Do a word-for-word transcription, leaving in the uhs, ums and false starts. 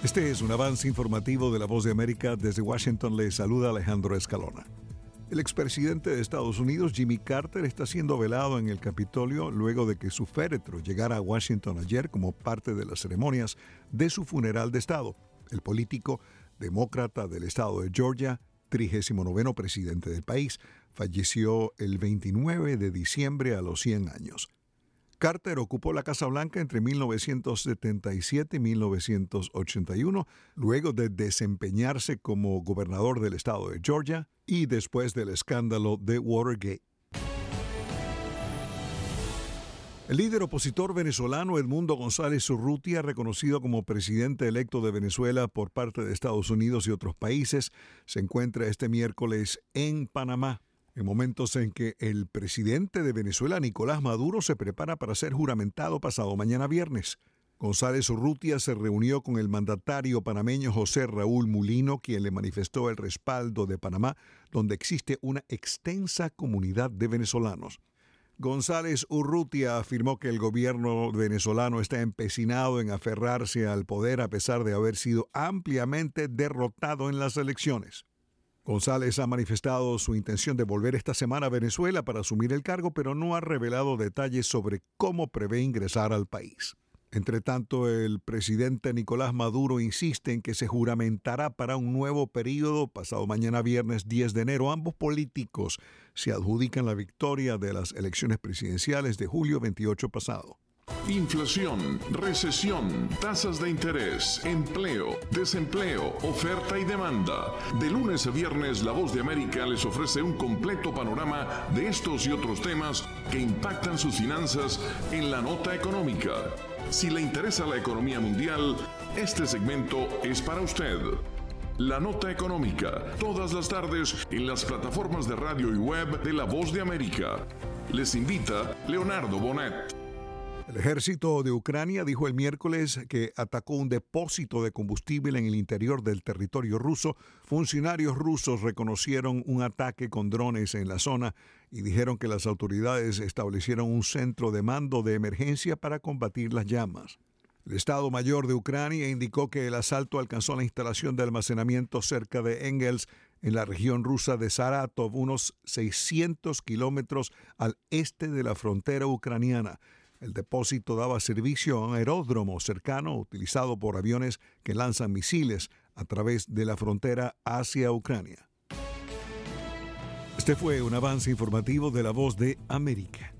Este es un avance informativo de La Voz de América. Desde Washington le saluda Alejandro Escalona. El expresidente de Estados Unidos, Jimmy Carter, está siendo velado en el Capitolio luego de que su féretro llegara a Washington ayer como parte de las ceremonias de su funeral de Estado. El político demócrata del estado de Georgia, trigésimo noveno presidente del país, falleció el veintinueve de diciembre a los cien años. Carter ocupó la Casa Blanca entre mil novecientos setenta y siete y mil novecientos ochenta y uno, luego de desempeñarse como gobernador del estado de Georgia y después del escándalo de Watergate. El líder opositor venezolano Edmundo González Urrutia, reconocido como presidente electo de Venezuela por parte de Estados Unidos y otros países, se encuentra este miércoles en Panamá, en momentos en que el presidente de Venezuela, Nicolás Maduro, se prepara para ser juramentado pasado mañana viernes. González Urrutia se reunió con el mandatario panameño José Raúl Mulino, quien le manifestó el respaldo de Panamá, donde existe una extensa comunidad de venezolanos. González Urrutia afirmó que el gobierno venezolano está empecinado en aferrarse al poder a pesar de haber sido ampliamente derrotado en las elecciones. González ha manifestado su intención de volver esta semana a Venezuela para asumir el cargo, pero no ha revelado detalles sobre cómo prevé ingresar al país. Entre tanto, el presidente Nicolás Maduro insiste en que se juramentará para un nuevo periodo pasado mañana viernes diez de enero. Ambos políticos se adjudican la victoria de las elecciones presidenciales de julio veintiocho pasado. Inflación, recesión, tasas de interés, empleo, desempleo, oferta y demanda. De lunes a viernes, La Voz de América les ofrece un completo panorama de estos y otros temas que impactan sus finanzas en la nota económica. Si le interesa la economía mundial, este segmento es para usted. La Nota Económica, todas las tardes en las plataformas de radio y web de La Voz de América. Les invita Leonardo Bonet. El ejército de Ucrania dijo el miércoles que atacó un depósito de combustible en el interior del territorio ruso. Funcionarios rusos reconocieron un ataque con drones en la zona y dijeron que las autoridades establecieron un centro de mando de emergencia para combatir las llamas. El Estado Mayor de Ucrania indicó que el asalto alcanzó la instalación de almacenamiento cerca de Engels, en la región rusa de Saratov, unos seiscientos kilómetros al este de la frontera ucraniana. El depósito daba servicio a un aeródromo cercano utilizado por aviones que lanzan misiles a través de la frontera hacia Ucrania. Este fue un avance informativo de La Voz de América.